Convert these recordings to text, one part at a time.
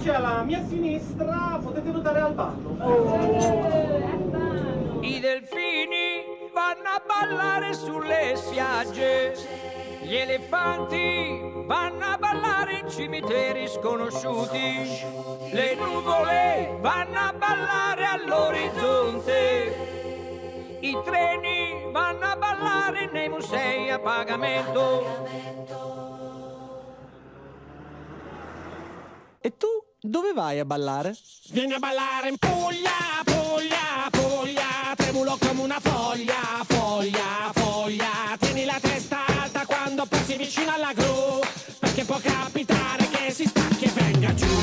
invece alla mia sinistra potete notare al ballo. I delfini vanno a ballare sulle spiagge, gli elefanti vanno a ballare in cimiteri sconosciuti, le nuvole vanno a ballare all'orizzonte, i treni vanno a ballare nei musei a pagamento. E tu dove vai a ballare? Vieni a ballare in Puglia, Puglia, Puglia, tremulo come una foglia, foglia, foglia. Tieni la testa alta quando passi vicino alla gru, perché può capitare che si stacchi e venga giù.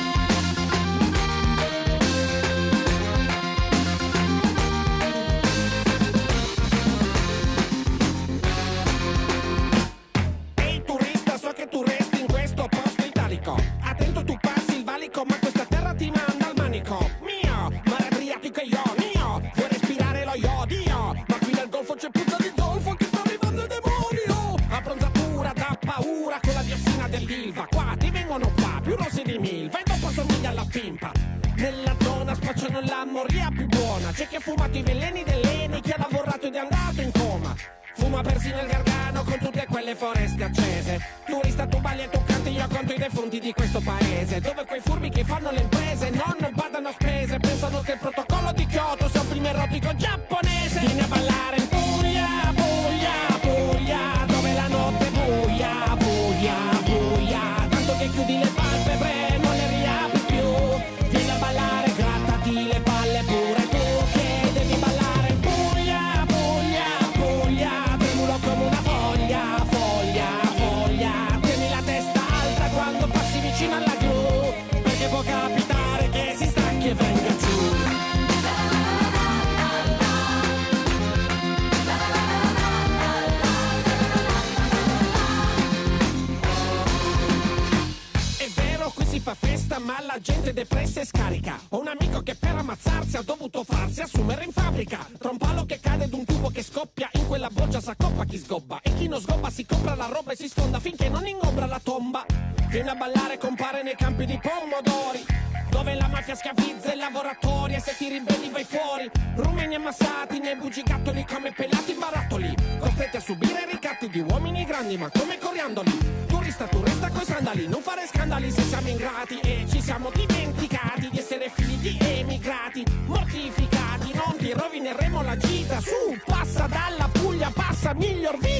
Ehi turista, so che tu resti in questo posto italico. Attento, tu passi il valico, ma questa terra ti manda al manico. Mio, mare Adriatico e io, mio, vuoi respirare lo iodio? Ma qui nel golfo c'è puzza di zolfo che sta arrivando il demonio. Abbronzatura da paura con la diossina dell'Ilva. Qua ti vengono qua, più rossi di Milva, e dopo somiglia alla pimpa. Nella zona spacciano la moria più buona. C'è chi ha fumato i veleni dell'Eni, chi ha lavorato ed è andato in coma. Fuma persino il Gargano con tutte quelle foreste accese. Turista, tu balli e tu canti, io conto i defunti di questo paese, dove quei furbi che fanno le imprese non badano a spese, pensano che il protocollo di Kyoto sia un film erotico giapponese. Vieni a ballare in Puglia, Puglia, Puglia, dove la notte è buia, buia, buia, tanto che chiudi le palpebre, non le riapri più. Vieni a ballare, grattati le palle pure tu, che devi ballare in Puglia, Puglia, Puglia, tremulo come una foglia, foglia, foglia. Tieni la testa alta quando passi vicino alla gru, perché può capitare che si stacchi e venga giù. È vero, qui si fa festa, ma la gente è depressa e scarica. Ho un amico che per ammazzarsi ha dovuto farsi assumere in fabbrica. Tra un palo che cade ed un tubo che scoppia, in quella boggia s'accoppa chi sgobba, e chi non sgobba si compra la roba e si sfonda finché non ingombra la tomba. Viene a ballare, compare nei campi di pomodori, dove la mafia schiavizza i lavoratori, e se ti ribelli vai fuori. Rumeni ammassati nei bugigattoli come pelati barattoli, costretti a subire ricatti di uomini grandi ma come coriandoli. Turista, tu resta coi sandali, non fare scandali se siamo ingrati, e ci siamo dimenticati di essere figli di emigrati. Mortificati, non ti rovineremo la gita, su, passa dalla Puglia, passa miglior vita.